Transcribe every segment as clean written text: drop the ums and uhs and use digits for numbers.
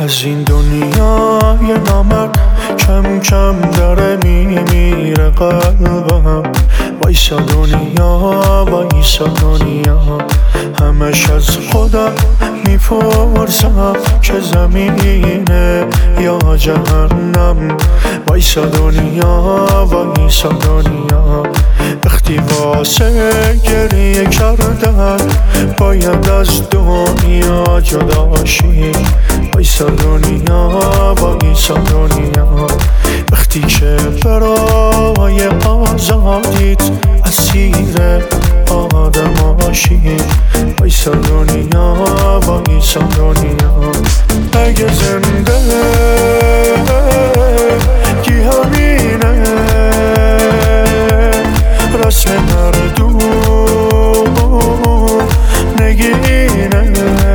از این دنیای نامرد کم کم داره میمیره قلبم. وایسا دنیا وایسا دنیا، همش از خودم میپرسم که زمینه یا جهنم. وایسا دنیا وایسا دنیا، وقتی واسه گریه کردن باید از دنیا جدا شی. وایسا دنیا وایسا دنیا، وقتی که برای آزادیت اسیر آدماشی. وایسا دنیا وایسا دنیا، اگه زنده کی همینه رسم مردم نگینه.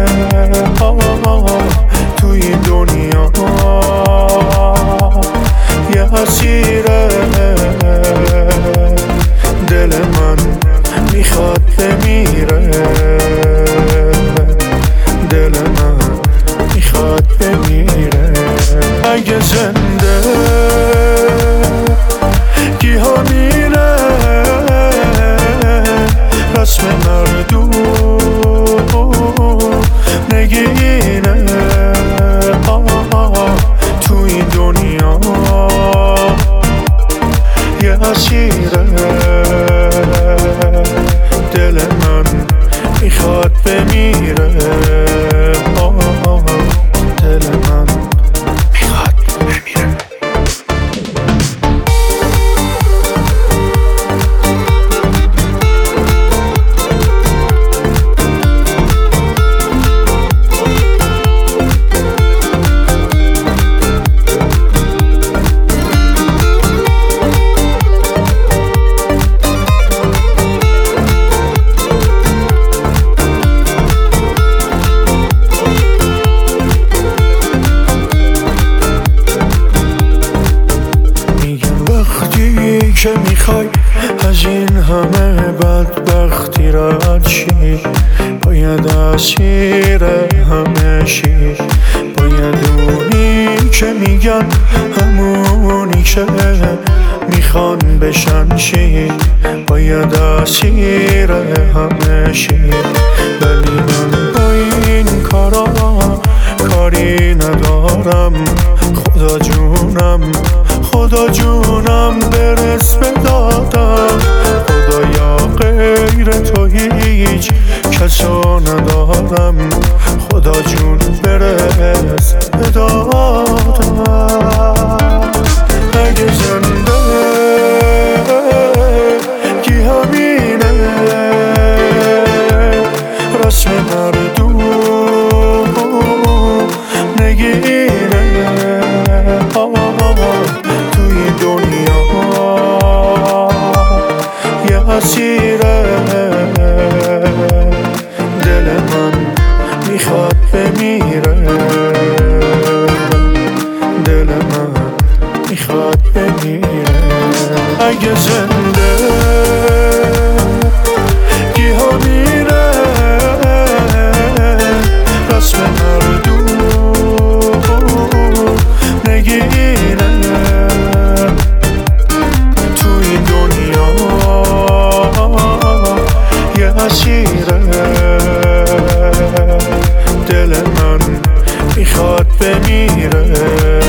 توی دنیا یه اسیره، دل من میخواد بمیره، دل من میخواد بمیره. اگه زنده کی همینه رسم مردم نگینه. توی دنیا یه اسیره، دل من میخواد بمیره، دل من میخواد بمیره. که میخوای از این همه بدبختی رد شی، باید اسیر همه شی. باید اونی که میگن همونی که میخوان بشن شی، باید اسیر همه شی. ولی من با این کارا کاری ندارم. خدا جونم خدا جونم برس به دادم. خدایا غیر تو هیچ کسا ندارم. خدا جون برس به دادم. اگه زنده کی همینه رسم مردم نگینه. توی دنیا یه اسیره، دل من میخواد بمیره، دل من میخواد بمیره. اگه زنده کی همینه رسم مردم نگینه. توی دنیا یه اسیره، دل من میخواد بمیره.